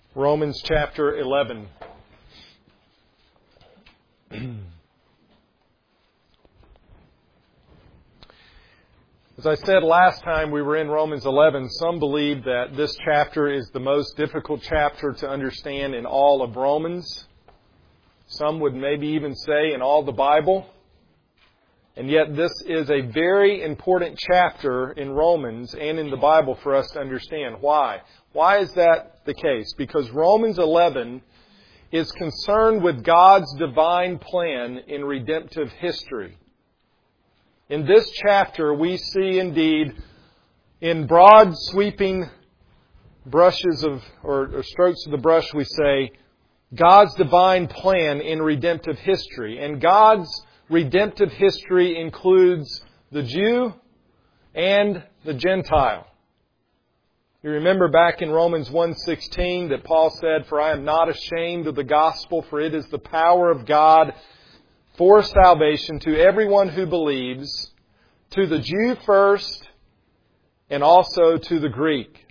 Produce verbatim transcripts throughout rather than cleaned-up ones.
Romans chapter eleven. As I said last time we were in Romans eleven, some believe that this chapter is the most difficult chapter to understand in all of Romans. Some would maybe even say in all the Bible. And yet this is a very important chapter in Romans and in the Bible for us to understand. Why? Why is that the case? Because Romans eleven is concerned with God's divine plan in redemptive history. In this chapter, we see indeed, in broad sweeping brushes of, or, or strokes of the brush, we say, God's divine plan in redemptive history. And God's redemptive history includes the Jew and the Gentile. You remember back in Romans one sixteen that Paul said, "For I am not ashamed of the gospel, for it is the power of God for salvation to everyone who believes, to the Jew first, and also to the Greek."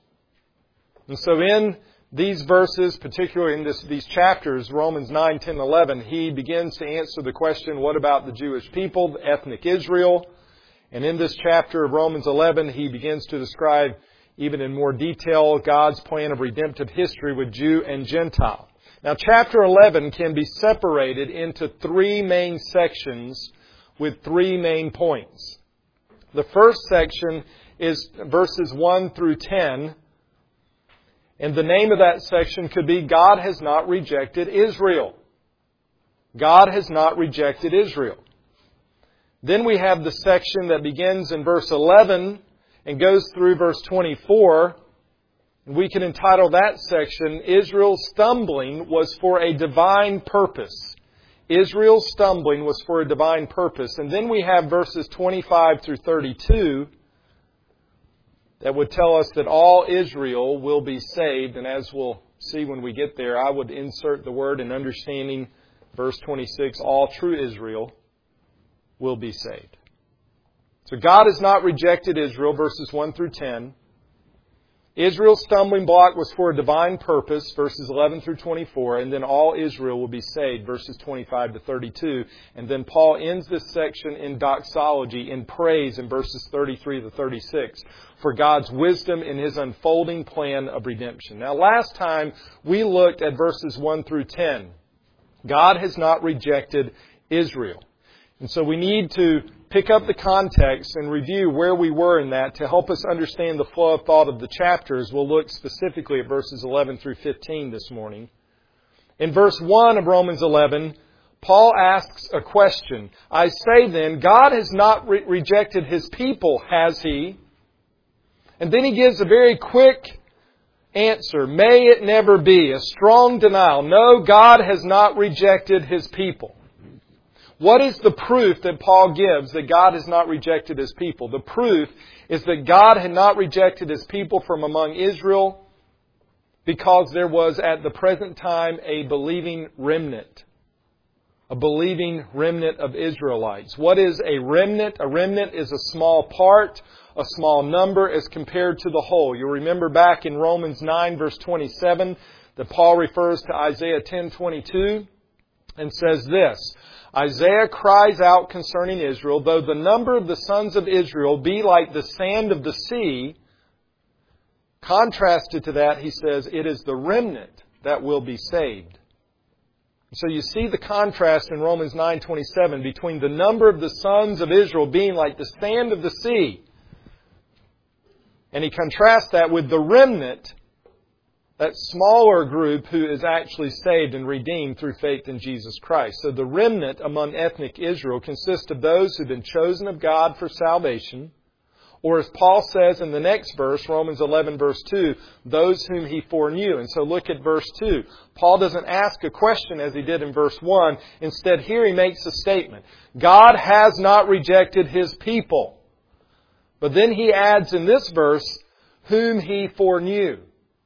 And so in these verses, particularly in this, these chapters, Romans nine, ten, eleven, he begins to answer the question, what about the Jewish people, the ethnic Israel? And in this chapter of Romans eleven, he begins to describe even in more detail God's plan of redemptive history with Jew and Gentile. Now, chapter eleven can be separated into three main sections with three main points. The first section is verses one through ten. And the name of that section could be God has not rejected Israel. God has not rejected Israel. Then we have the section that begins in verse eleven and goes through verse twenty-four. We can entitle that section, Israel's stumbling was for a divine purpose. Israel's stumbling was for a divine purpose. And then we have verses twenty-five through thirty-two that would tell us that all Israel will be saved. And as we'll see when we get there, I would insert the word in understanding verse twenty-six, all true Israel will be saved. So God has not rejected Israel, verses one through ten. Israel's stumbling block was for a divine purpose, verses eleven through twenty-four, and then all Israel will be saved, verses twenty-five to thirty-two. And then Paul ends this section in doxology, in praise, in verses thirty-three to thirty-six, for God's wisdom in His unfolding plan of redemption. Now, last time we looked at verses one through ten. God has not rejected Israel. And so we need to pick up the context and review where we were in that to help us understand the flow of thought of the chapters. We'll look specifically at verses eleven through fifteen this morning. In verse one of Romans eleven, Paul asks a question. I say then, God has not re- rejected His people, has He? And then he gives a very quick answer. May it never be. A strong denial. No, God has not rejected His people. What is the proof that Paul gives that God has not rejected His people? The proof is that God had not rejected His people from among Israel because there was at the present time a believing remnant. A believing remnant of Israelites. What is a remnant? A remnant is a small part, a small number as compared to the whole. You'll remember back in Romans nine verse twenty-seven that Paul refers to Isaiah ten twenty-two and says this, Isaiah cries out concerning Israel, though the number of the sons of Israel be like the sand of the sea. Contrasted to that, he says, it is the remnant that will be saved. So you see the contrast in Romans nine twenty-seven between the number of the sons of Israel being like the sand of the sea. And he contrasts that with the remnant, that smaller group who is actually saved and redeemed through faith in Jesus Christ. So the remnant among ethnic Israel consists of those who've been chosen of God for salvation. Or as Paul says in the next verse, Romans eleven verse two, those whom He foreknew. And so look at verse two. Paul doesn't ask a question as he did in verse one. Instead, here he makes a statement. God has not rejected His people. But then he adds in this verse, whom He foreknew.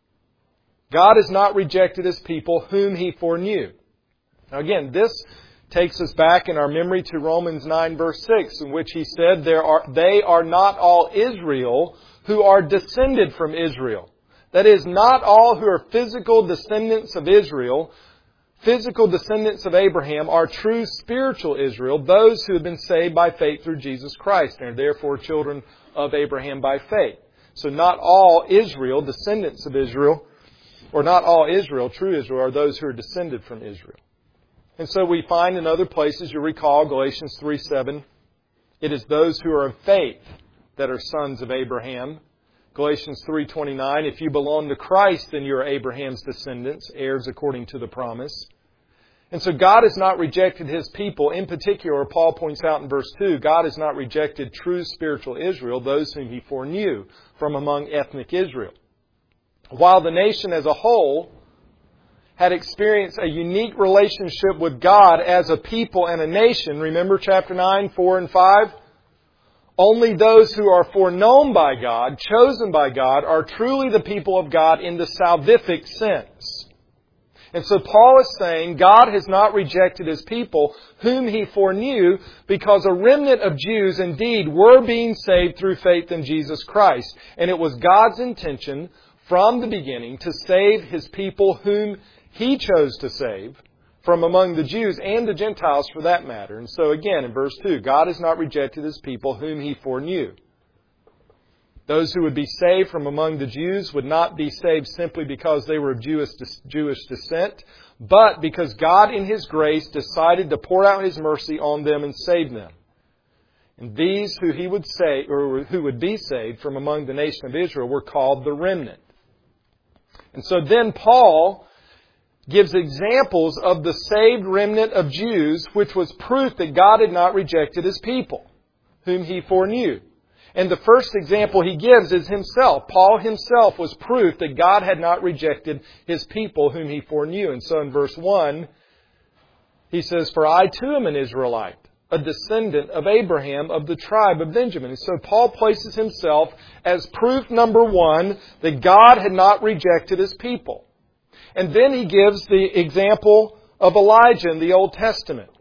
God has not rejected His people whom He foreknew. Now again, this takes us back in our memory to Romans nine verse six, in which he said, "There are they are not all Israel who are descended from Israel. That is, not all who are physical descendants of Israel, physical descendants of Abraham, are true spiritual Israel, those who have been saved by faith through Jesus Christ and are therefore children of Abraham by faith. So not all Israel, descendants of Israel, or not all Israel, true Israel, are those who are descended from Israel. And so we find in other places, you recall Galatians three seven, it is those who are of faith that are sons of Abraham. Galatians three twenty-nine, if you belong to Christ, then you are Abraham's descendants, heirs according to the promise. And so God has not rejected His people. In particular, Paul points out in verse two, God has not rejected true spiritual Israel, those whom He foreknew from among ethnic Israel. While the nation as a whole had experienced a unique relationship with God as a people and a nation, remember chapter nine, four and five? Only those who are foreknown by God, chosen by God, are truly the people of God in the salvific sense. And so Paul is saying God has not rejected His people whom He foreknew, because a remnant of Jews indeed were being saved through faith in Jesus Christ. And it was God's intention from the beginning to save His people whom He chose to save from among the Jews and the Gentiles for that matter. And so again, in verse two, God has not rejected His people whom He foreknew. Those who would be saved from among the Jews would not be saved simply because they were of Jewish, Jewish descent, but because God in His grace decided to pour out His mercy on them and save them. And these who He would say, or who would be saved from among the nation of Israel, were called the remnant. And so then Paul gives examples of the saved remnant of Jews, which was proof that God had not rejected His people, whom He foreknew. And the first example he gives is himself. Paul himself was proof that God had not rejected His people, whom He foreknew. And so in verse one, he says, "For I too am an Israelite, a descendant of Abraham of the tribe of Benjamin." And so Paul places himself as proof number one that God had not rejected His people. And then he gives the example of Elijah in the Old Testament.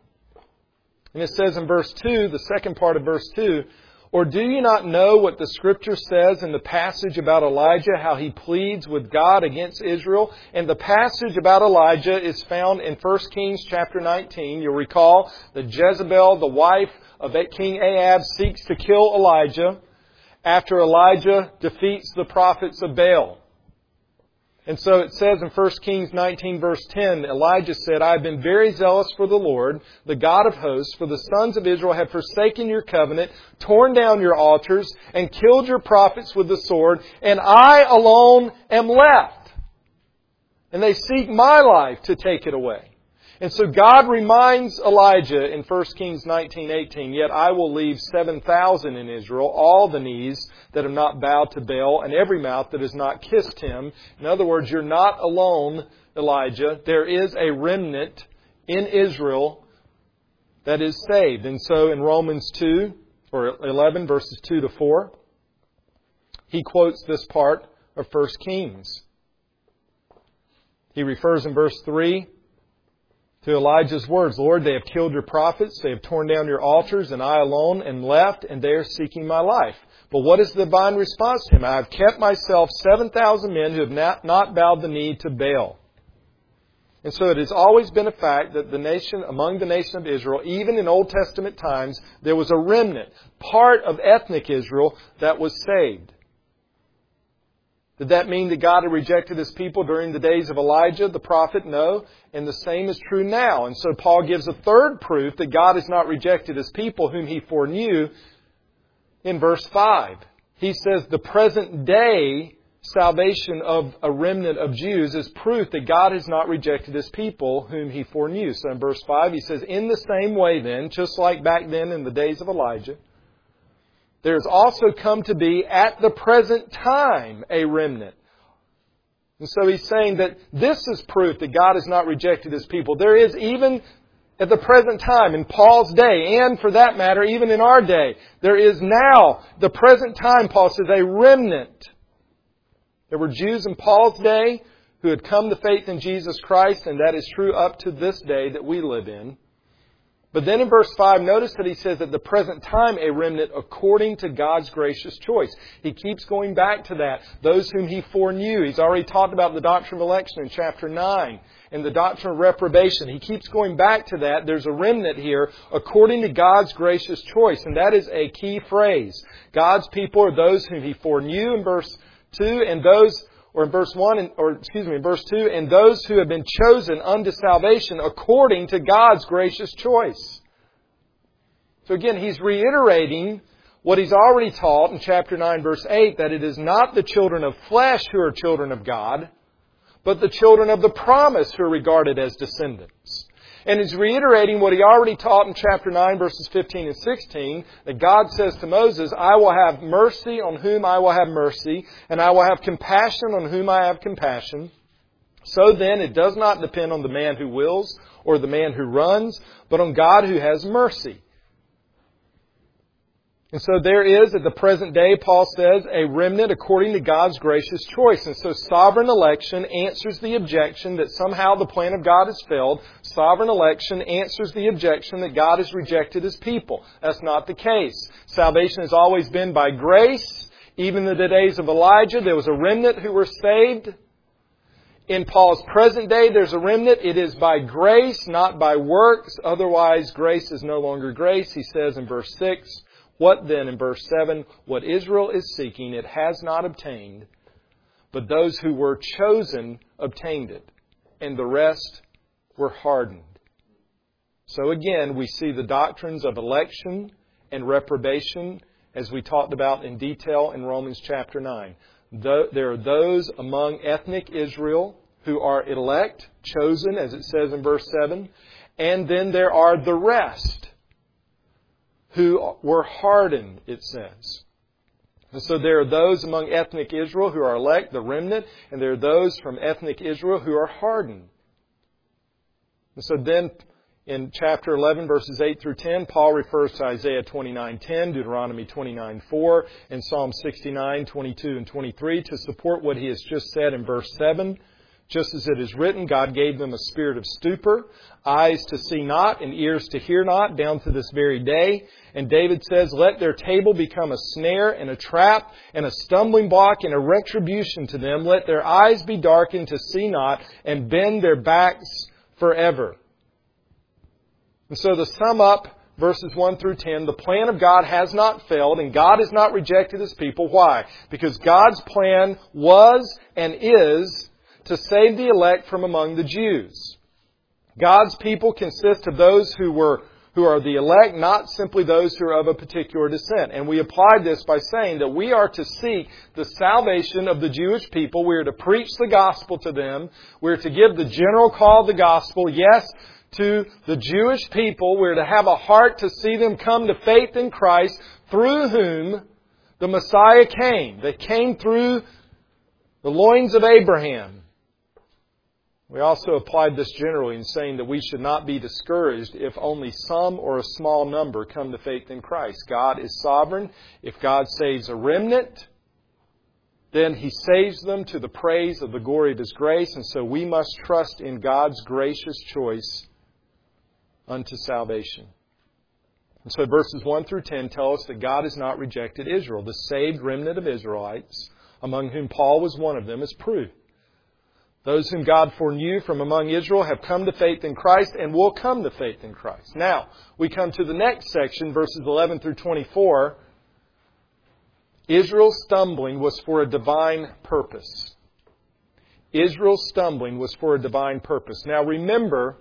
And it says in verse two, the second part of verse two, "Or do you not know what the Scripture says in the passage about Elijah, how he pleads with God against Israel?" And the passage about Elijah is found in First Kings chapter nineteen. You'll recall that Jezebel, the wife of King Ahab, seeks to kill Elijah after Elijah defeats the prophets of Baal. And so it says in First Kings nineteen verse ten, Elijah said, "I have been very zealous for the Lord, the God of hosts, for the sons of Israel have forsaken your covenant, torn down your altars, and killed your prophets with the sword, and I alone am left. And they seek my life to take it away." And so God reminds Elijah in First Kings nineteen eighteen, "Yet I will leave seven thousand in Israel, all the knees that have not bowed to Baal, and every mouth that has not kissed him." In other words, you're not alone, Elijah. There is a remnant in Israel that is saved. And so in Romans two, or eleven, verses two to four, he quotes this part of First Kings. He refers in verse three to Elijah's words, "Lord, they have killed your prophets, they have torn down your altars, and I alone am left, and they are seeking my life." But what is the divine response to him? "I have kept myself seven thousand men who have not, not bowed the knee to Baal." And so it has always been a fact that the nation, among the nation of Israel, even in Old Testament times, there was a remnant, part of ethnic Israel, that was saved. Did that mean that God had rejected His people during the days of Elijah, the prophet? No. And the same is true now. And so Paul gives a third proof that God has not rejected His people, whom He foreknew, in verse five. He says the present day salvation of a remnant of Jews is proof that God has not rejected His people, whom He foreknew. So in verse five he says, "In the same way then, just like back then in the days of Elijah, there has also come to be at the present time a remnant." And so he's saying that this is proof that God has not rejected His people. There is even at the present time, in Paul's day, and for that matter, even in our day, there is now, the present time, Paul says, a remnant. There were Jews in Paul's day who had come to faith in Jesus Christ, and that is true up to this day that we live in. But then in verse five, notice that he says at the present time a remnant according to God's gracious choice. He keeps going back to that. Those whom He foreknew. He's already talked about the doctrine of election in chapter nine and the doctrine of reprobation. He keeps going back to that. There's a remnant here according to God's gracious choice. And that is a key phrase. God's people are those whom He foreknew in verse two, and those Or in verse one, or excuse me, in verse two, and those who have been chosen unto salvation according to God's gracious choice. So again, he's reiterating what he's already taught in chapter nine, verse eight, that it is not the children of flesh who are children of God, but the children of the promise who are regarded as descendants. And he's reiterating what he already taught in chapter nine, verses fifteen and sixteen, that God says to Moses, I will have mercy on whom I will have mercy, and I will have compassion on whom I have compassion. So then, it does not depend on the man who wills or the man who runs, but on God who has mercy. And so there is, at the present day, Paul says, a remnant according to God's gracious choice. And so sovereign election answers the objection that somehow the plan of God has failed. Sovereign election answers the objection that God has rejected His people. That's not the case. Salvation has always been by grace. Even in the days of Elijah, there was a remnant who were saved. In Paul's present day, there's a remnant. It is by grace, not by works. Otherwise, grace is no longer grace. He says in verse six, what then, in verse seven, what Israel is seeking, it has not obtained, but those who were chosen obtained it, and the rest were hardened. So again, we see the doctrines of election and reprobation, as we talked about in detail in Romans chapter nine. There are those among ethnic Israel who are elect, chosen, as it says in verse seven, and then there are the rest who were hardened, it says. And so there are those among ethnic Israel who are elect, the remnant, and there are those from ethnic Israel who are hardened. And so then in chapter eleven, verses eight through ten, Paul refers to Isaiah twenty-nine ten, Deuteronomy twenty-nine four, and Psalm sixty-nine twenty-two and twenty-three to support what he has just said in verse seven. Just as it is written, God gave them a spirit of stupor, eyes to see not and ears to hear not, down to this very day. And David says, let their table become a snare and a trap and a stumbling block and a retribution to them. Let their eyes be darkened to see not and bend their backs forever. And so to sum up verses one through ten, the plan of God has not failed and God has not rejected His people. Why? Because God's plan was and is to save the elect from among the Jews. God's people consist of those who were who are the elect, not simply those who are of a particular descent. And we applied this by saying that we are to seek the salvation of the Jewish people. We are to preach the gospel to them. We are to give the general call of the gospel, yes, to the Jewish people. We are to have a heart to see them come to faith in Christ, through whom the Messiah came. That came through the loins of Abraham. We also applied this generally in saying that we should not be discouraged if only some or a small number come to faith in Christ. God is sovereign. If God saves a remnant, then He saves them to the praise of the glory of His grace. And so we must trust in God's gracious choice unto salvation. And so verses one through ten tell us that God has not rejected Israel. The saved remnant of Israelites, among whom Paul was one of them, is proof. Those whom God foreknew from among Israel have come to faith in Christ and will come to faith in Christ. Now, we come to the next section, verses eleven through twenty-four. Israel's stumbling was for a divine purpose. Israel's stumbling was for a divine purpose. Now remember,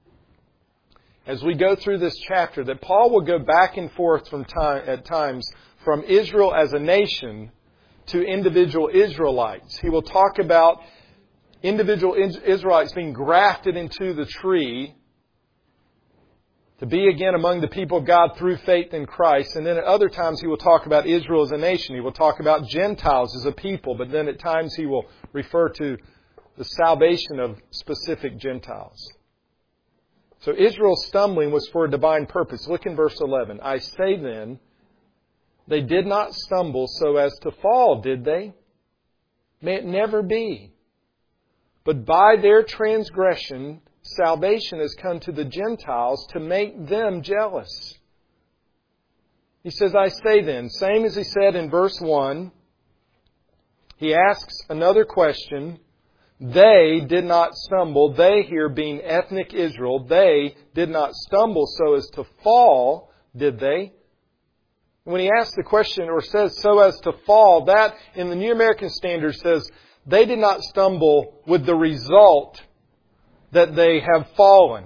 as we go through this chapter, that Paul will go back and forth from time, at times from Israel as a nation to individual Israelites. He will talk about individual Israelites being grafted into the tree to be again among the people of God through faith in Christ. And then at other times He will talk about Israel as a nation. He will talk about Gentiles as a people. But then at times He will refer to the salvation of specific Gentiles. So Israel's stumbling was for a divine purpose. Look in verse eleven. I say then, they did not stumble so as to fall, did they? May it never be. But by their transgression salvation has come to the Gentiles to make them jealous. He says, I say then, same as he said in verse one, he asks another question. They did not stumble. They here being ethnic Israel, they did not stumble so as to fall, did they? When he asks the question or says so as to fall, that in the New American Standard says they did not stumble with the result that they have fallen.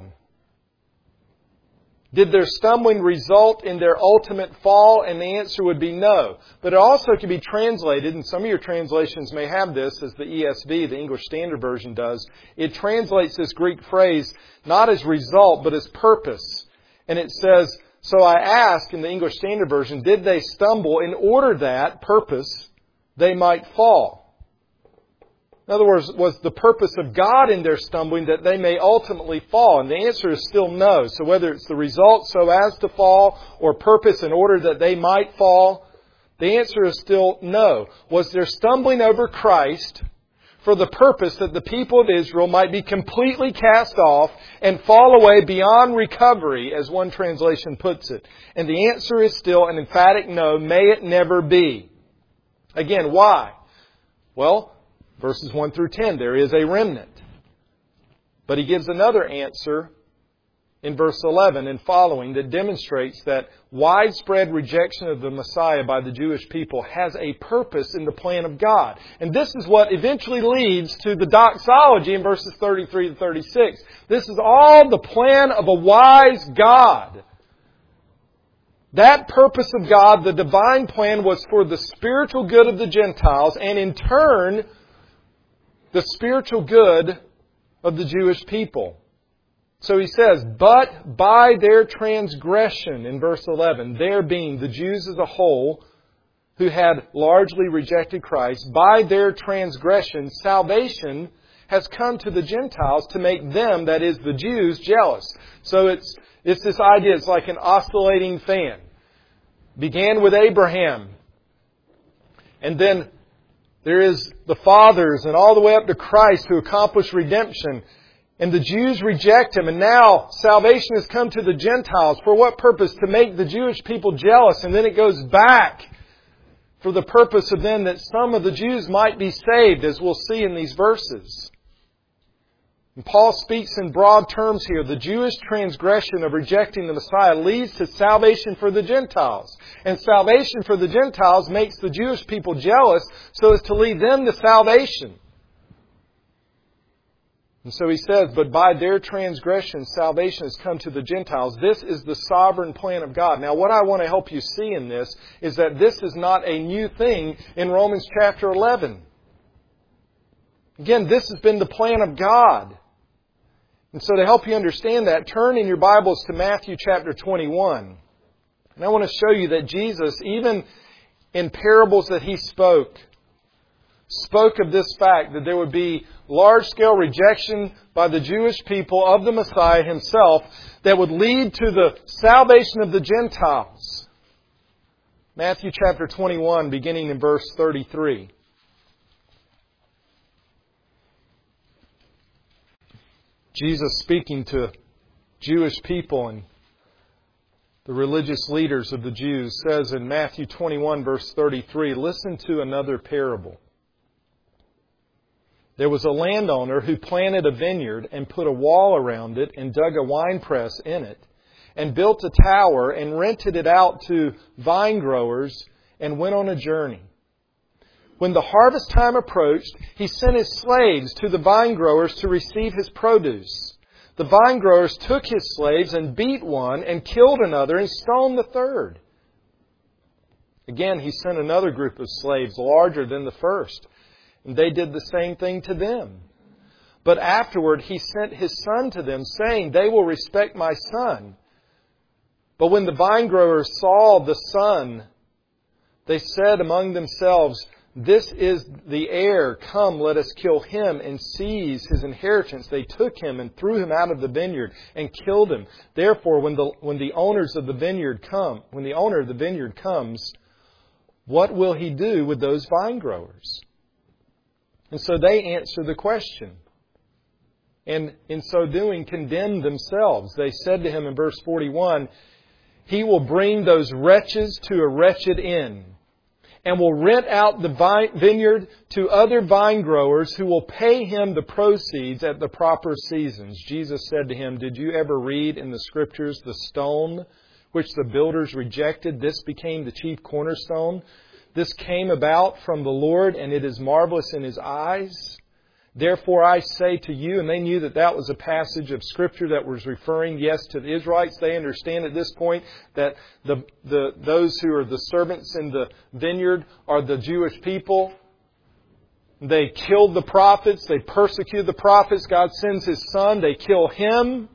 Did their stumbling result in their ultimate fall? And the answer would be no. But it also can be translated, and some of your translations may have this, as the E S V, the English Standard Version does. It translates this Greek phrase not as result, but as purpose. And it says, so I ask in the English Standard Version, did they stumble in order that, purpose, they might fall? In other words, was the purpose of God in their stumbling that they may ultimately fall? And the answer is still no. So whether it's the result so as to fall or purpose in order that they might fall, the answer is still no. Was their stumbling over Christ for the purpose that the people of Israel might be completely cast off and fall away beyond recovery, as one translation puts it? And the answer is still an emphatic no. May it never be. Again, why? Well, verses one through ten, there is a remnant. But he gives another answer in verse eleven and following that demonstrates that widespread rejection of the Messiah by the Jewish people has a purpose in the plan of God. And this is what eventually leads to the doxology in verses thirty-three to thirty-six. This is all the plan of a wise God. That purpose of God, the divine plan, was for the spiritual good of the Gentiles and in turn the spiritual good of the Jewish people. So he says, but by their transgression, in verse eleven, there being the Jews as a whole who had largely rejected Christ, by their transgression, salvation has come to the Gentiles to make them, that is the Jews, jealous. So it's, it's this idea, it's like an oscillating fan. Began with Abraham. And then there is the fathers and all the way up to Christ who accomplished redemption. And the Jews reject Him. And now salvation has come to the Gentiles. For what purpose? To make the Jewish people jealous. And then it goes back for the purpose of then that some of the Jews might be saved, as we'll see in these verses. And Paul speaks in broad terms here. The Jewish transgression of rejecting the Messiah leads to salvation for the Gentiles. And salvation for the Gentiles makes the Jewish people jealous so as to lead them to salvation. And so he says, but by their transgression, salvation has come to the Gentiles. This is the sovereign plan of God. Now, what I want to help you see in this is that this is not a new thing in Romans chapter eleven. Again, this has been the plan of God. And so to help you understand that, turn in your Bibles to Matthew chapter twenty-one. And I want to show you that Jesus, even in parables that He spoke, spoke of this fact that there would be large-scale rejection by the Jewish people of the Messiah Himself that would lead to the salvation of the Gentiles. Matthew chapter twenty-one, beginning in verse thirty-three. Jesus speaking to Jewish people and the religious leaders of the Jews says in Matthew twenty-one verse thirty-three, listen to another parable. There was a landowner who planted a vineyard and put a wall around it and dug a winepress in it and built a tower and rented it out to vine growers and went on a journey. When the harvest time approached, he sent his slaves to the vine growers to receive his produce. The vine growers took his slaves and beat one and killed another and stoned the third. Again, he sent another group of slaves larger than the first, and they did the same thing to them. But afterward he sent his son to them, saying, they will respect my son. But when the vine growers saw the son, they said among themselves, this is the heir. Come, let us kill him and seize his inheritance. They took him and threw him out of the vineyard and killed him. Therefore, when the when the owners of the vineyard come, when the owner of the vineyard comes, what will he do with those vine growers? And so they answer the question. and in so doing condemned themselves. They said to him in verse forty-one, He will bring those wretches to a wretched end, and will rent out the vine, vineyard to other vine growers who will pay him the proceeds at the proper seasons. Jesus said to him, Did you ever read in the Scriptures, the stone which the builders rejected, this became the chief cornerstone? This came about from the Lord, and it is marvelous in His eyes. Therefore I say to you, and they knew that that was a passage of Scripture that was referring, yes, to the Israelites. They understand at this point that the, the those who are the servants in the vineyard are the Jewish people. They killed the prophets. They persecuted the prophets. God sends His Son. They kill Him.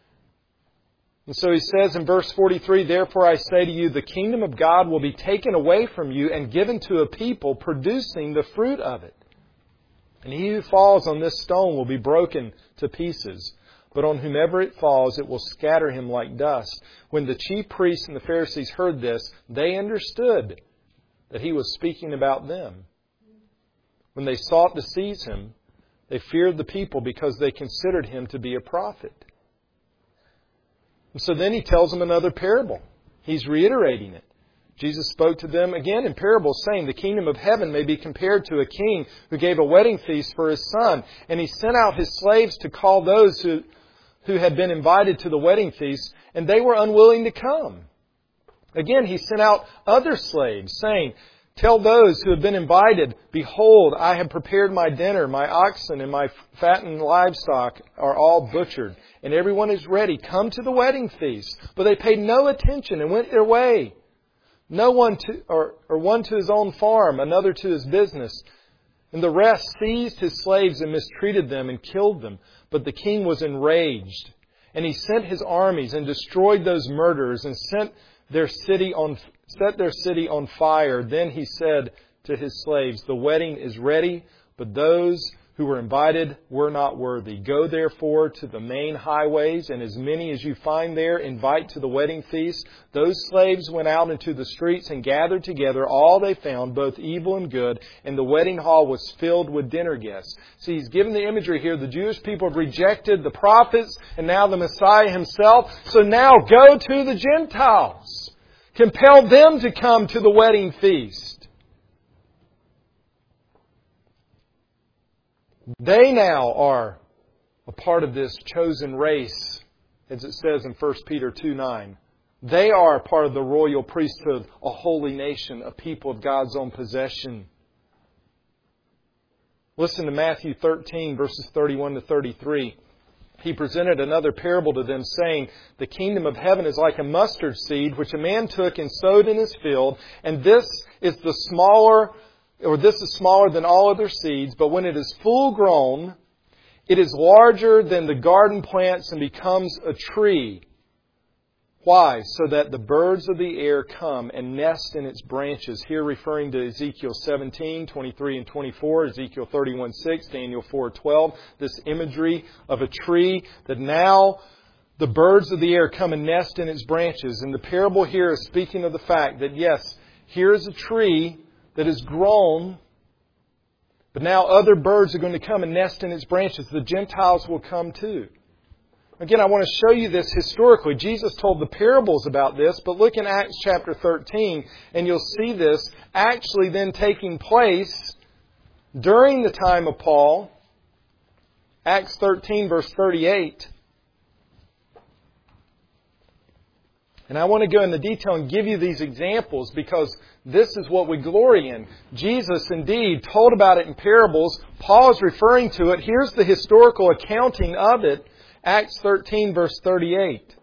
And so He says in verse forty-three, Therefore I say to you, the kingdom of God will be taken away from you and given to a people producing the fruit of it. And he who falls on this stone will be broken to pieces. But on whomever it falls, it will scatter him like dust. When the chief priests and the Pharisees heard this, they understood that He was speaking about them. When they sought to seize Him, they feared the people because they considered Him to be a prophet. And so then He tells them another parable. He's reiterating it. Jesus spoke to them again in parables, saying, The kingdom of heaven may be compared to a king who gave a wedding feast for his son. And he sent out his slaves to call those who, who had been invited to the wedding feast, and they were unwilling to come. Again, he sent out other slaves, saying, Tell those who have been invited, Behold, I have prepared my dinner. My oxen and my fattened livestock are all butchered, and everyone is ready. Come to the wedding feast. But they paid no attention and went their way. No one to, or, or one to his own farm, another to his business. And the rest seized his slaves and mistreated them and killed them. But the king was enraged. And he sent his armies and destroyed those murderers and sent their city on, set their city on fire. Then he said to his slaves, The wedding is ready, but those who were invited were not worthy. Go therefore to the main highways, and as many as you find there, invite to the wedding feast. Those slaves went out into the streets and gathered together all they found, both evil and good, and the wedding hall was filled with dinner guests. See, he's given the imagery here. The Jewish people have rejected the prophets and now the Messiah Himself. So now go to the Gentiles. Compel them to come to the wedding feast. They now are a part of this chosen race, as it says in First Peter two nine. They are a part of the royal priesthood, a holy nation, a people of God's own possession. Listen to Matthew thirteen, verses thirty-one to thirty-three. He presented another parable to them, saying, The kingdom of heaven is like a mustard seed, which a man took and sowed in his field, and this is the smaller Or this is smaller than all other seeds, but when it is full grown, it is larger than the garden plants and becomes a tree. Why? So that the birds of the air come and nest in its branches. Here referring to Ezekiel seventeen, twenty-three and twenty-four, Ezekiel thirty-one six, Daniel four twelve. This imagery of a tree that now the birds of the air come and nest in its branches. And the parable here is speaking of the fact that, yes, here is a tree that is grown, but now other birds are going to come and nest in its branches. The Gentiles will come too. Again, I want to show you this historically. Jesus told the parables about this, but look in Acts chapter thirteen, and you'll see this actually then taking place during the time of Paul. Acts thirteen, verse thirty-eight. And I want to go into detail and give you these examples because this is what we glory in. Jesus indeed told about it in parables. Paul is referring to it. Here's the historical accounting of it. Acts thirteen, verse thirty-eight.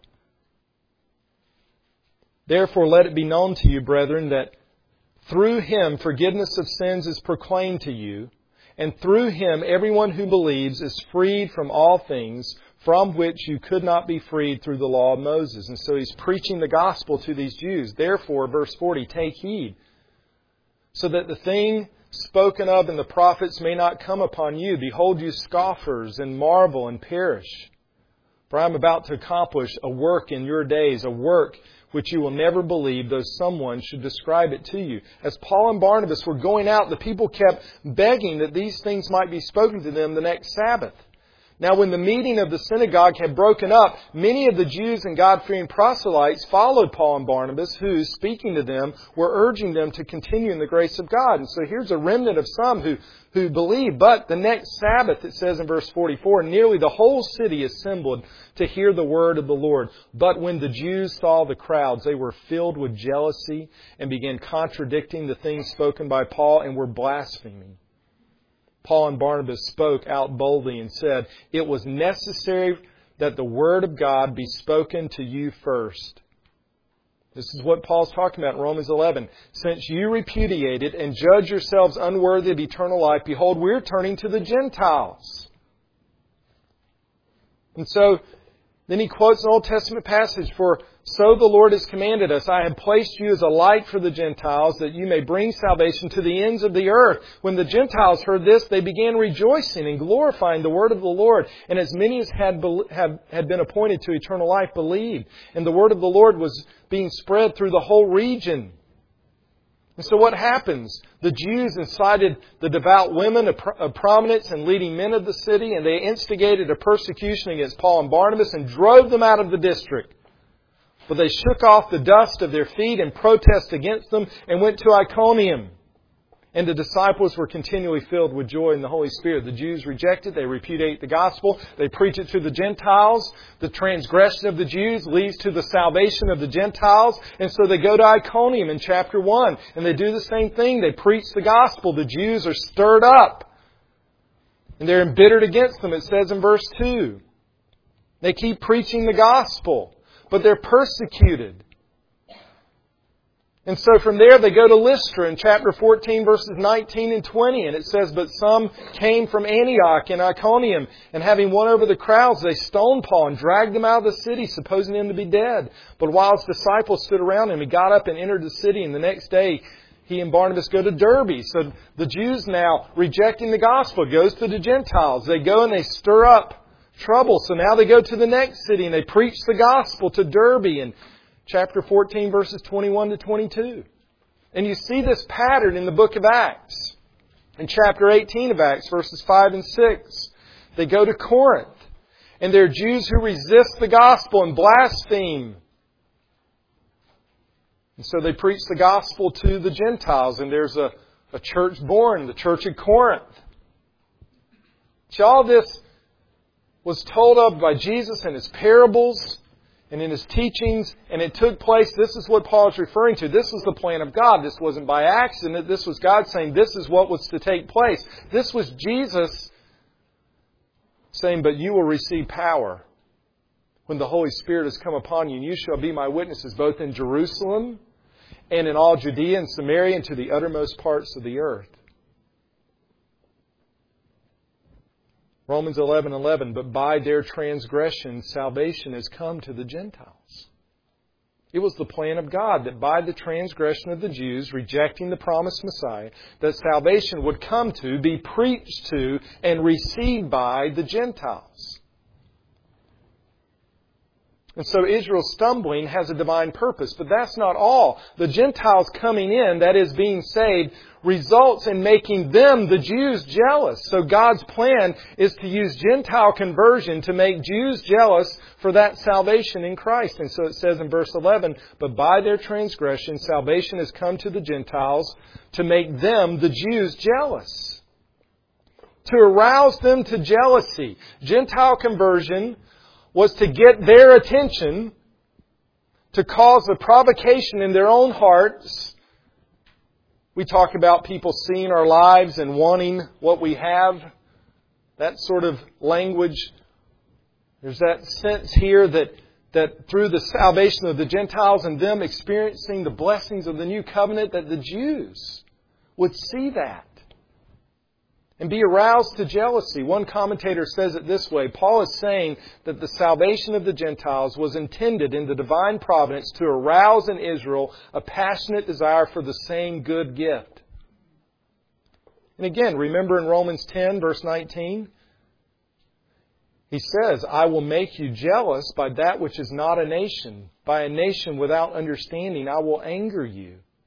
Therefore let it be known to you, brethren, that through Him forgiveness of sins is proclaimed to you, and through Him everyone who believes is freed from all things from which you could not be freed through the law of Moses. And so he's preaching the gospel to these Jews. Therefore, verse forty, take heed, so that the thing spoken of in the prophets may not come upon you. Behold, you scoffers, and marvel and perish. For I am about to accomplish a work in your days, a work which you will never believe, though someone should describe it to you. As Paul and Barnabas were going out, the people kept begging that these things might be spoken to them the next Sabbath. Now when the meeting of the synagogue had broken up, many of the Jews and God-fearing proselytes followed Paul and Barnabas, who, speaking to them, were urging them to continue in the grace of God. And so here's a remnant of some who, who believe. But the next Sabbath, it says in verse forty-four, nearly the whole city assembled to hear the word of the Lord. But when the Jews saw the crowds, they were filled with jealousy and began contradicting the things spoken by Paul and were blaspheming. Paul and Barnabas spoke out boldly and said, "It was necessary that the word of God be spoken to you first." This is what Paul's talking about in Romans eleven. "Since you repudiate it and judge yourselves unworthy of eternal life, behold, we're turning to the Gentiles." And so, then he quotes an Old Testament passage, "For so the Lord has commanded us, I have placed you as a light for the Gentiles, that you may bring salvation to the ends of the earth." When the Gentiles heard this, they began rejoicing and glorifying the word of the Lord. And as many as had, had, had been appointed to eternal life believed. And the word of the Lord was being spread through the whole region. And so what happens? The Jews incited the devout women of prominence and leading men of the city, and they instigated a persecution against Paul and Barnabas and drove them out of the district. But they shook off the dust of their feet in protest against them and went to Iconium. And the disciples were continually filled with joy in the Holy Spirit. The Jews reject it. They repudiate the gospel. They preach it to the Gentiles. The transgression of the Jews leads to the salvation of the Gentiles. And so they go to Iconium in chapter one. And they do the same thing. They preach the gospel. The Jews are stirred up. And they're embittered against them. It says in verse two. They keep preaching the gospel. But they're persecuted. And so from there they go to Lystra in chapter fourteen, verses nineteen and twenty. And it says, "But some came from Antioch and Iconium, and having won over the crowds, they stoned Paul and dragged him out of the city, supposing him to be dead. But while his disciples stood around him, he got up and entered the city, and the next day he and Barnabas go to Derbe." So the Jews now, rejecting the gospel, goes to the Gentiles. They go and they stir up trouble. So now they go to the next city and they preach the gospel to Derbe in chapter fourteen, verses twenty-one to twenty-two. And you see this pattern in the book of Acts. In chapter eighteen of Acts, verses five and six, they go to Corinth. And there are Jews who resist the gospel and blaspheme. And so they preach the gospel to the Gentiles. And there's a, a church born, the church of Corinth. So all this was told of by Jesus in His parables and in His teachings, and it took place. This is what Paul is referring to. This was the plan of God. This wasn't by accident. This was God saying this is what was to take place. This was Jesus saying, "But you will receive power when the Holy Spirit has come upon you, and you shall be my witnesses both in Jerusalem and in all Judea and Samaria and to the uttermost parts of the earth." Romans eleven eleven, "But by their transgression salvation has come to the Gentiles." It was the plan of God that by the transgression of the Jews, rejecting the promised Messiah, that salvation would come to, be preached to, and received by the Gentiles. And so Israel's stumbling has a divine purpose. But that's not all. The Gentiles coming in, that is being saved, results in making them, the Jews, jealous. So God's plan is to use Gentile conversion to make Jews jealous for that salvation in Christ. And so it says in verse eleven, "But by their transgression salvation has come to the Gentiles to make them, the Jews, jealous." To arouse them to jealousy. Gentile conversion was to get their attention, to cause a provocation in their own hearts. We talk about people seeing our lives and wanting what we have. That sort of language. There's that sense here that, that through the salvation of the Gentiles and them experiencing the blessings of the new covenant, that the Jews would see that and be aroused to jealousy. One commentator says it this way. Paul is saying that the salvation of the Gentiles was intended in the divine providence to arouse in Israel a passionate desire for the same good gift. And again, remember in Romans ten, verse nineteen, he says, "I will make you jealous by that which is not a nation. By a nation without understanding, I will anger you."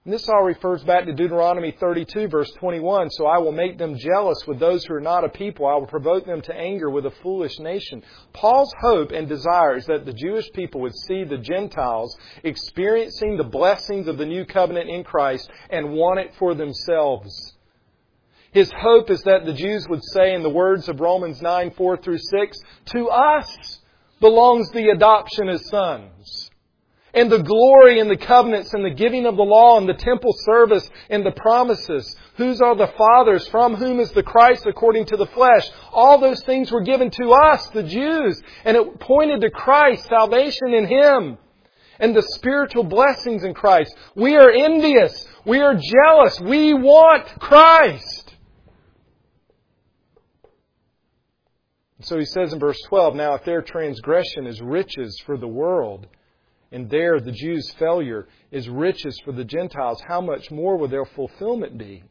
And this all refers back to Deuteronomy thirty-two, verse twenty-one. So I will make them jealous with those who are not a people. I will provoke them to anger with a foolish nation. Paul's hope and desire is that the Jewish people would see the Gentiles experiencing the blessings of the new covenant in Christ and want it for themselves. His hope is that the Jews would say, in the words of Romans nine, four through six, to us belongs the adoption as sons, and the glory and the covenants and the giving of the law and the temple service and the promises. Whose are the fathers? From whom is the Christ according to the flesh? All those things were given to us, the Jews, and it pointed to Christ, salvation in Him, and the spiritual blessings in Christ. We are envious. We are jealous. We want Christ. So he says in verse twelve, now if their transgression is riches for the world, and there the Jews' failure is riches for the Gentiles, how much more will their fulfillment be?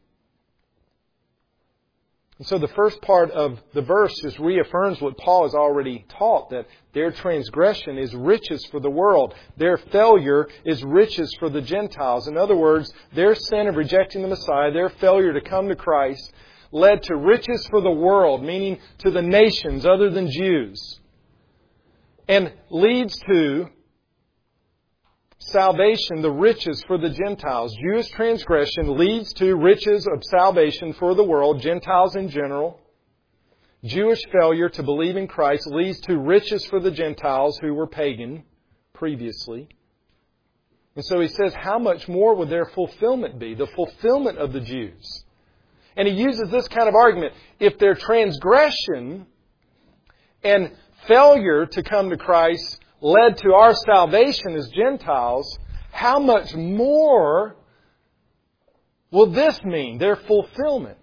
And so the first part of the verse just reaffirms what Paul has already taught, that their transgression is riches for the world. Their failure is riches for the Gentiles. In other words, their sin of rejecting the Messiah, their failure to come to Christ, led to riches for the world, meaning to the nations other than Jews, and leads to salvation, the riches for the Gentiles. Jewish transgression leads to riches of salvation for the world, Gentiles in general. Jewish failure to believe in Christ leads to riches for the Gentiles who were pagan previously. And so he says, how much more would their fulfillment be? The fulfillment of the Jews. And he uses this kind of argument. If their transgression and failure to come to Christ led to our salvation as Gentiles, how much more will this mean, their fulfillment?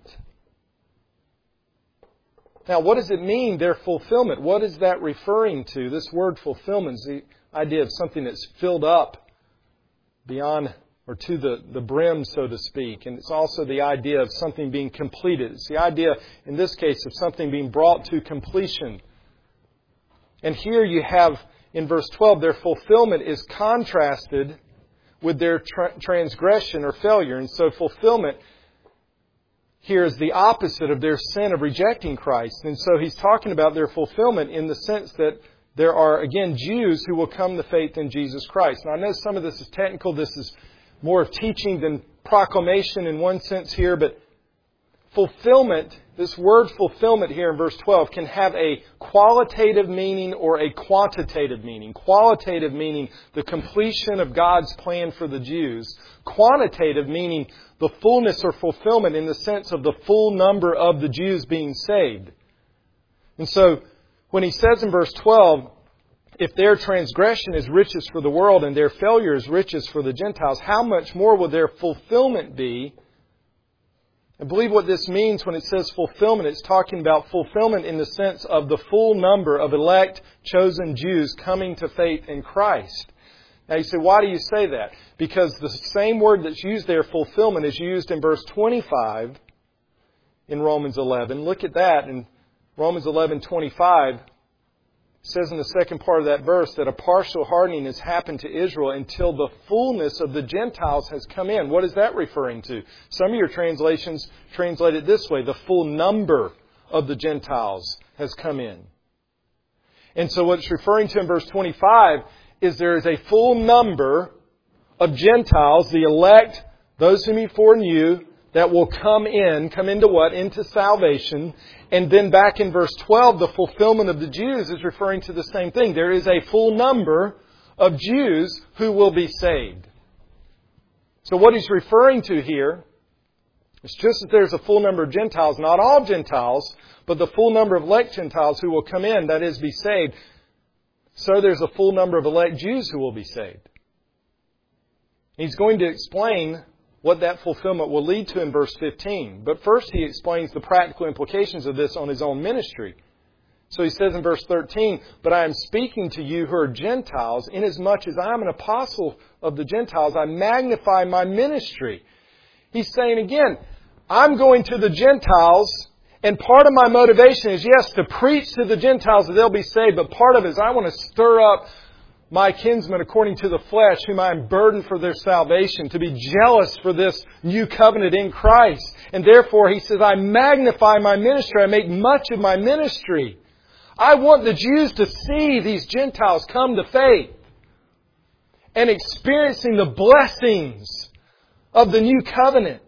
Now, what does it mean, their fulfillment? What is that referring to? This word fulfillment is the idea of something that's filled up beyond or to the, the brim, so to speak. And it's also the idea of something being completed. It's the idea, in this case, of something being brought to completion. And here you have, in verse twelve, their fulfillment is contrasted with their tra- transgression or failure. And so fulfillment here is the opposite of their sin of rejecting Christ. And so he's talking about their fulfillment in the sense that there are, again, Jews who will come to faith in Jesus Christ. Now, I know some of this is technical. This is more of teaching than proclamation in one sense here, but fulfillment, this word fulfillment here in verse twelve, can have a qualitative meaning or a quantitative meaning. Qualitative meaning the completion of God's plan for the Jews. Quantitative meaning the fullness or fulfillment in the sense of the full number of the Jews being saved. And so, when he says in verse twelve, if their transgression is riches for the world and their failure is riches for the Gentiles, how much more will their fulfillment be? I believe what this means when it says fulfillment, it's talking about fulfillment in the sense of the full number of elect, chosen Jews coming to faith in Christ. Now you say, why do you say that? Because the same word that's used there, fulfillment, is used in verse twenty-five in Romans eleven. Look at that in Romans eleven twenty-five. It says in the second part of that verse that a partial hardening has happened to Israel until the fullness of the Gentiles has come in. What is that referring to? Some of your translations translate it this way: the full number of the Gentiles has come in. And so what it's referring to in verse twenty-five is there is a full number of Gentiles, the elect, those whom He foreknew, that will come in, come into what? Into salvation. And then back in verse twelve, the fulfillment of the Jews is referring to the same thing. There is a full number of Jews who will be saved. So what he's referring to here is just that there's a full number of Gentiles, not all Gentiles, but the full number of elect Gentiles who will come in, that is, be saved. So there's a full number of elect Jews who will be saved. He's going to explain what that fulfillment will lead to in verse fifteen. But first he explains the practical implications of this on his own ministry. So he says in verse thirteen, but I am speaking to you who are Gentiles, inasmuch as I am an apostle of the Gentiles, I magnify my ministry. He's saying again, I'm going to the Gentiles, and part of my motivation is, yes, to preach to the Gentiles that they'll be saved, but part of it is I want to stir up my kinsmen according to the flesh, whom I am burdened for their salvation, to be jealous for this new covenant in Christ. And therefore, he says, I magnify my ministry. I make much of my ministry. I want the Jews to see these Gentiles come to faith and experiencing the blessings of the new covenant.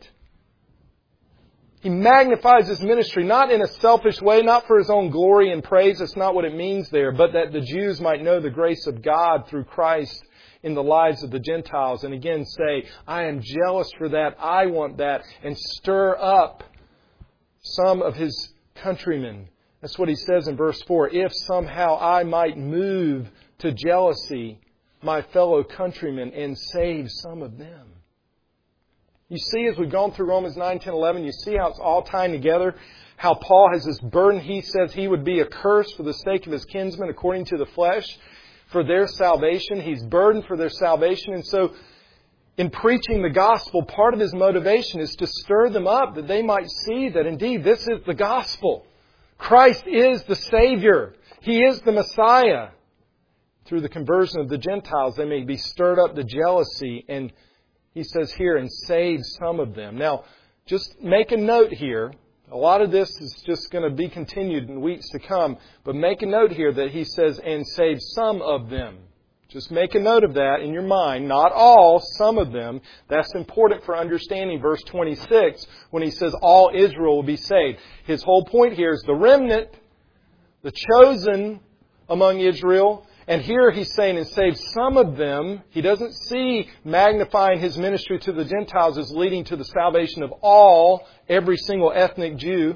He magnifies His ministry, not in a selfish way, not for His own glory and praise. That's not what it means there. But that the Jews might know the grace of God through Christ in the lives of the Gentiles. And again say, I am jealous for that. I want that. And stir up some of His countrymen. That's what he says in verse four. If somehow I might move to jealousy my fellow countrymen and save some of them. You see, as we've gone through Romans nine, ten, eleven, you see how it's all tying together. How Paul has this burden. He says he would be accursed for the sake of his kinsmen according to the flesh, for their salvation. He's burdened for their salvation. And so, in preaching the gospel, part of his motivation is to stir them up, that they might see that indeed this is the gospel. Christ is the Savior. He is the Messiah. Through the conversion of the Gentiles, they may be stirred up to jealousy, and he says here, and save some of them. Now, just make a note here. A lot of this is just going to be continued in weeks to come. But make a note here that he says, and save some of them. Just make a note of that in your mind. Not all, some of them. That's important for understanding verse twenty-six when he says all Israel will be saved. His whole point here is the remnant, the chosen among Israel. And here he's saying, and save some of them. He doesn't see magnifying his ministry to the Gentiles as leading to the salvation of all, every single ethnic Jew.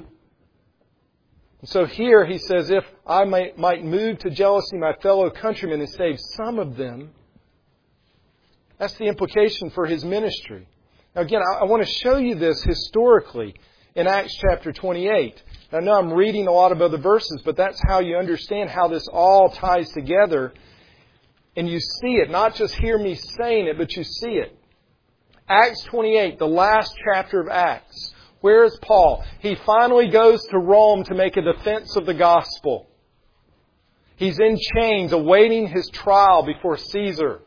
And so here he says, if I might, might move to jealousy my fellow countrymen and save some of them, that's the implication for his ministry. Now again, I, I want to show you this historically in Acts chapter twenty-eight. I know I'm reading a lot of other verses, but that's how you understand how this all ties together. And you see it, not just hear me saying it, but you see it. Acts twenty-eight, the last chapter of Acts. Where is Paul? He finally goes to Rome to make a defense of the gospel. He's in chains awaiting his trial before Caesar.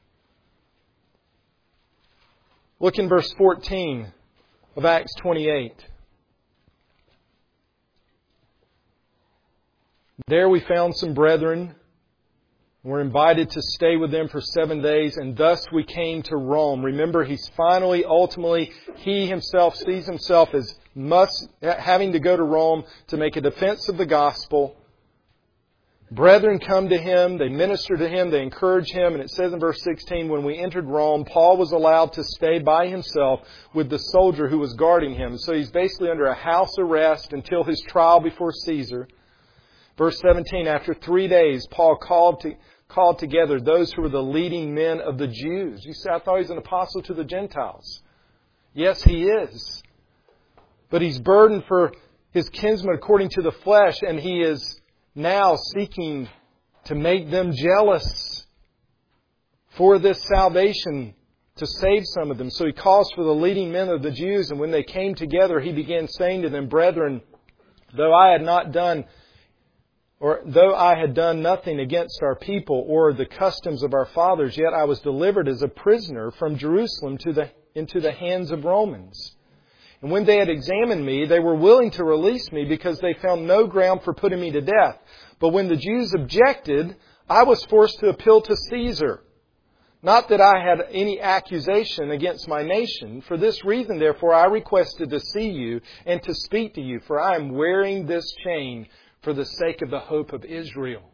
Look in verse fourteen of Acts twenty-eight. There we found some brethren. We're invited to stay with them for seven days, and thus we came to Rome. Remember, he's finally, ultimately, he himself sees himself as must having to go to Rome to make a defense of the gospel. Brethren come to him, they minister to him, they encourage him, and it says in verse sixteen, when we entered Rome, Paul was allowed to stay by himself with the soldier who was guarding him. So he's basically under a house arrest until his trial before Caesar. Verse seventeen, after three days, Paul called to, called together those who were the leading men of the Jews. You say, I thought he was an apostle to the Gentiles. Yes, he is. But he's burdened for his kinsmen according to the flesh, and he is now seeking to make them jealous for this salvation, to save some of them. So he calls for the leading men of the Jews, and when they came together, he began saying to them, brethren, though I had not done Or though I had done nothing against our people or the customs of our fathers, yet I was delivered as a prisoner from Jerusalem to the, into the hands of Romans. And when they had examined me, they were willing to release me because they found no ground for putting me to death. But when the Jews objected, I was forced to appeal to Caesar. Not that I had any accusation against my nation. For this reason, therefore, I requested to see you and to speak to you, for I am wearing this chain for the sake of the hope of Israel.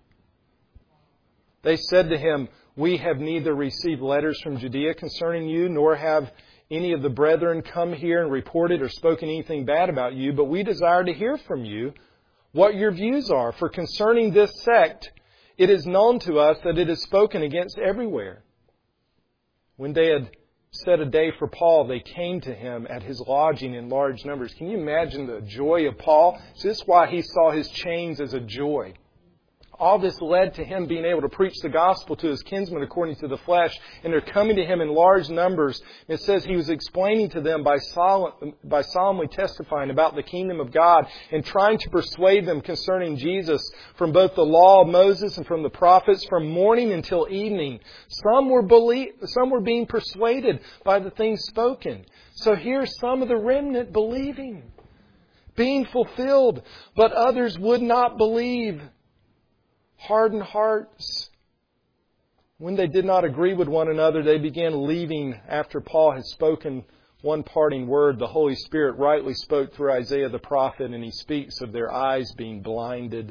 They said to him, we have neither received letters from Judea concerning you, nor have any of the brethren come here and reported or spoken anything bad about you, but we desire to hear from you what your views are. For concerning this sect, it is known to us that it is spoken against everywhere. When they had set a day for Paul, they came to him at his lodging in large numbers. Can you imagine the joy of Paul? So this is why he saw his chains as a joy. All this led to him being able to preach the gospel to his kinsmen according to the flesh. And they're coming to him in large numbers. And it says he was explaining to them by, solemn, by solemnly testifying about the kingdom of God and trying to persuade them concerning Jesus from both the law of Moses and from the prophets from morning until evening. Some were, belie- some were being persuaded by the things spoken. So here's some of the remnant believing, being fulfilled, but others would not believe. Hardened hearts. When they did not agree with one another, they began leaving after Paul had spoken one parting word. The Holy Spirit rightly spoke through Isaiah the prophet, and he speaks of their eyes being blinded.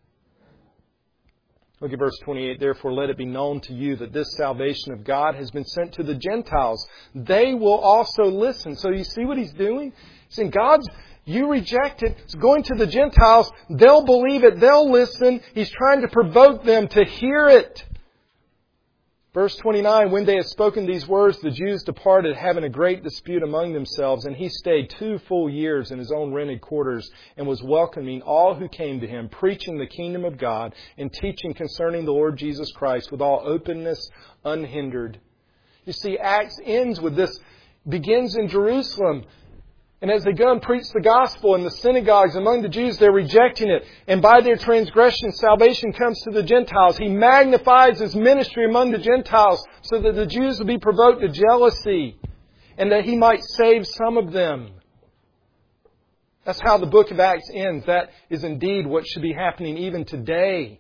Look at verse twenty-eight. Therefore, let it be known to you that this salvation of God has been sent to the Gentiles. They will also listen. So you see what he's doing? He's saying God's You reject it. It's going to the Gentiles. They'll believe it. They'll listen. He's trying to provoke them to hear it. Verse twenty-nine, when they had spoken these words, the Jews departed, having a great dispute among themselves. And he stayed two full years in his own rented quarters and was welcoming all who came to him, preaching the kingdom of God and teaching concerning the Lord Jesus Christ with all openness, unhindered. You see, Acts ends with this, begins in Jerusalem. And as they go and preach the gospel in the synagogues among the Jews, they're rejecting it. And by their transgression, salvation comes to the Gentiles. He magnifies His ministry among the Gentiles so that the Jews will be provoked to jealousy and that He might save some of them. That's how the book of Acts ends. That is indeed what should be happening even today.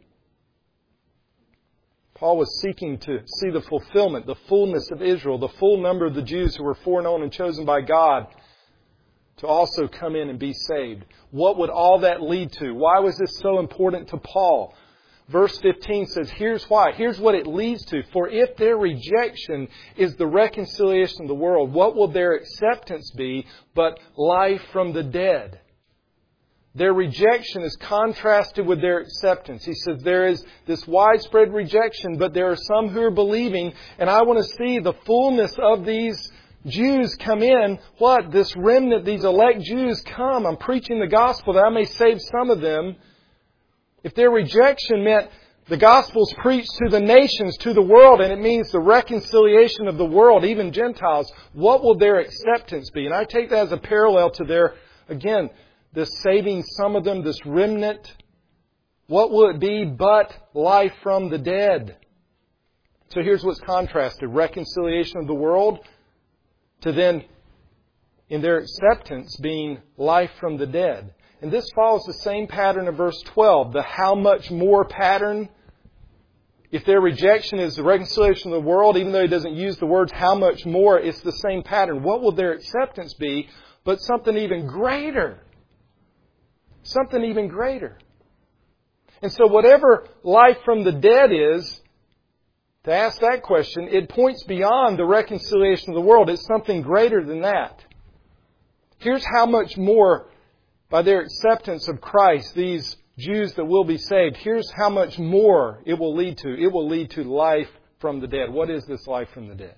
Paul was seeking to see the fulfillment, the fullness of Israel, the full number of the Jews who were foreknown and chosen by God, to also come in and be saved. What would all that lead to? Why was this so important to Paul? Verse fifteen says, here's why. Here's what it leads to. For if their rejection is the reconciliation of the world, what will their acceptance be but life from the dead? Their rejection is contrasted with their acceptance. He says there is this widespread rejection, but there are some who are believing, and I want to see the fullness of these Jews come in. What? This remnant, these elect Jews come. I'm preaching the gospel that I may save some of them. If their rejection meant the gospel's preached to the nations, to the world, and it means the reconciliation of the world, even Gentiles, what will their acceptance be? And I take that as a parallel to their, again, this saving some of them, this remnant. What will it be but life from the dead? So here's what's contrasted. Reconciliation of the world, to then, in their acceptance, being life from the dead. And this follows the same pattern of verse twelve, the how much more pattern. If their rejection is the reconciliation of the world, even though he doesn't use the words how much more, it's the same pattern. What will their acceptance be but something even greater? Something even greater. And so whatever life from the dead is, to ask that question, it points beyond the reconciliation of the world. It's something greater than that. Here's how much more, by their acceptance of Christ, these Jews that will be saved, here's how much more it will lead to. It will lead to life from the dead. What is this life from the dead?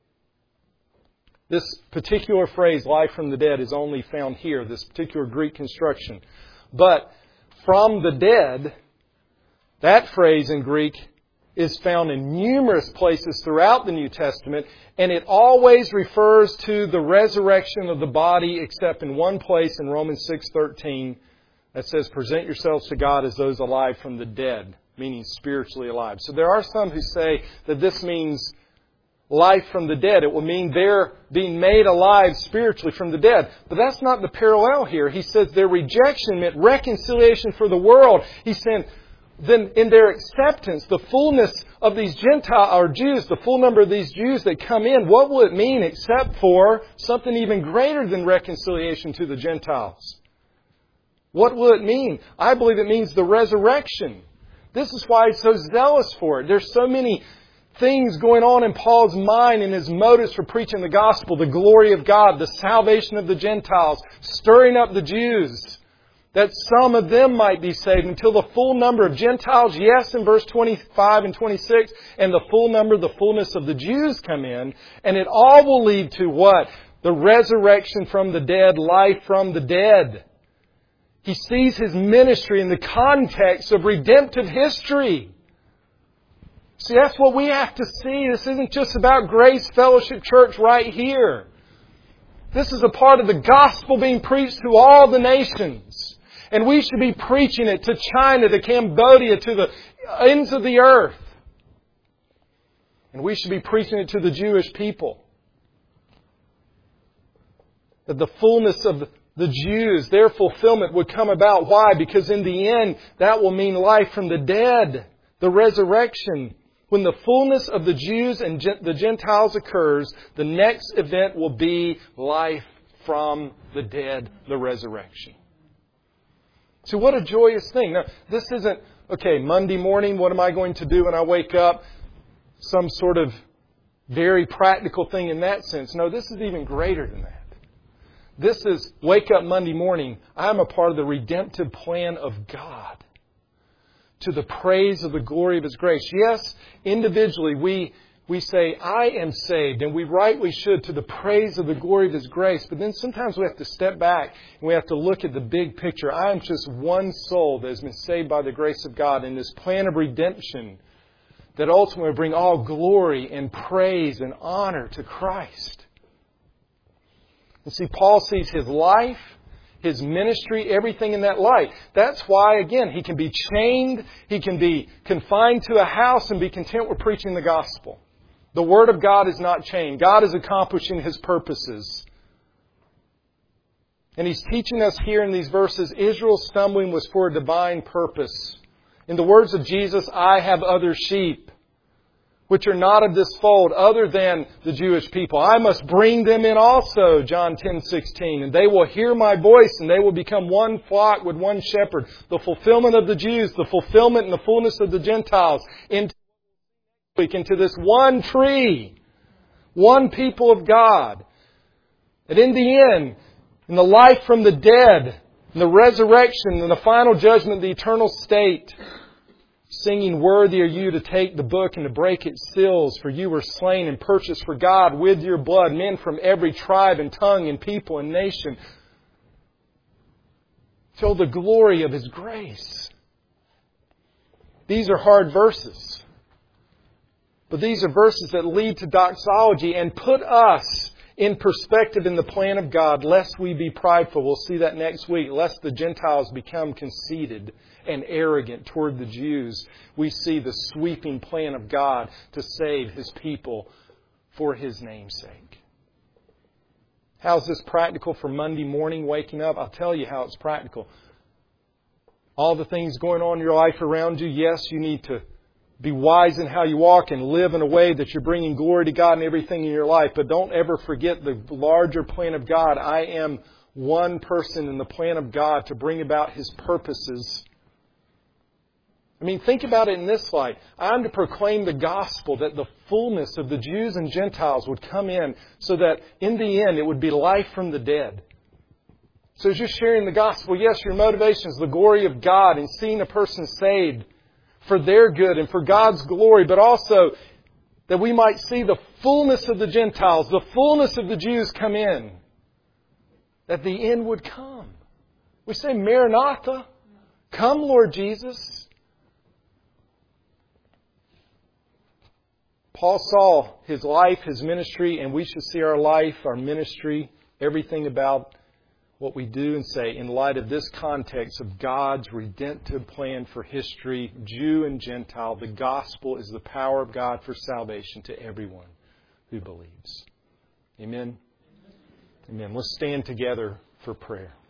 This particular phrase, life from the dead, is only found here, this particular Greek construction. But from the dead, that phrase in Greek is found in numerous places throughout the New Testament, and it always refers to the resurrection of the body, except in one place in Romans six thirteen that says, present yourselves to God as those alive from the dead, meaning spiritually alive. So there are some who say that this means life from the dead. It will mean they're being made alive spiritually from the dead. But that's not the parallel here. He says their rejection meant reconciliation for the world. He's saying, then in their acceptance, the fullness of these Gentile or Jews, the full number of these Jews that come in, what will it mean except for something even greater than reconciliation to the Gentiles? What will it mean? I believe it means the resurrection. This is why he's so zealous for it. There's so many things going on in Paul's mind and his motives for preaching the gospel, the glory of God, the salvation of the Gentiles, stirring up the Jews, that some of them might be saved until the full number of Gentiles, yes, in verse twenty-five and twenty-six, and the full number, the fullness of the Jews come in. And it all will lead to what? The resurrection from the dead, life from the dead. He sees His ministry in the context of redemptive history. See, that's what we have to see. This isn't just about Grace Fellowship Church right here. This is a part of the gospel being preached to all the nations. And we should be preaching it to China, to Cambodia, to the ends of the earth. And we should be preaching it to the Jewish people. That the fullness of the Jews, their fulfillment would come about. Why? Because in the end, that will mean life from the dead. The resurrection. When the fullness of the Jews and the Gentiles occurs, the next event will be life from the dead, the resurrection. So what a joyous thing. Now, this isn't, okay, Monday morning, what am I going to do when I wake up? Some sort of very practical thing in that sense. No, this is even greater than that. This is, wake up Monday morning, I'm a part of the redemptive plan of God. To the praise of the glory of His grace. Yes, individually we we say, I am saved, and we rightly should, to the praise of the glory of His grace. But then sometimes we have to step back and we have to look at the big picture. I am just one soul that has been saved by the grace of God in this plan of redemption that ultimately will bring all glory and praise and honor to Christ. And see, Paul sees his life, His ministry, everything in that light. That's why, again, he can be chained, he can be confined to a house and be content with preaching the gospel. The Word of God is not chained. God is accomplishing His purposes. And He's teaching us here in these verses, Israel's stumbling was for a divine purpose. In the words of Jesus, I have other sheep, which are not of this fold, other than the Jewish people. I must bring them in also, John ten sixteen. And they will hear my voice, and they will become one flock with one shepherd. The fulfillment of the Jews, the fulfillment and the fullness of the Gentiles, into, into this one tree, one people of God. And in the end, in the life from the dead, in the resurrection, and the final judgment, the eternal state, singing, worthy are you to take the book and to break its seals, for you were slain and purchased for God with your blood, men from every tribe and tongue and people and nation, till the glory of His grace. These are hard verses. But these are verses that lead to doxology and put us in perspective in the plan of God, lest we be prideful. We'll see that next week. Lest the Gentiles become conceited and arrogant toward the Jews. We see the sweeping plan of God to save His people for His name's sake. How's this practical for Monday morning waking up? I'll tell you how it's practical. All the things going on in your life around you, yes, you need to be wise in how you walk and live in a way that you're bringing glory to God in everything in your life. But don't ever forget the larger plan of God. I am one person in the plan of God to bring about His purposes. I mean, think about it in this light. I'm to proclaim the gospel that the fullness of the Jews and Gentiles would come in so that in the end it would be life from the dead. So as you're sharing the gospel, yes, your motivation is the glory of God and seeing a person saved for their good and for God's glory, but also that we might see the fullness of the Gentiles, the fullness of the Jews come in, that the end would come. We say, Maranatha, come Lord Jesus. Paul saw his life, his ministry, and we should see our life, our ministry, everything about what we do and say in light of this context of God's redemptive plan for history, Jew and Gentile. The gospel is the power of God for salvation to everyone who believes. Amen? Amen. Let's stand together for prayer.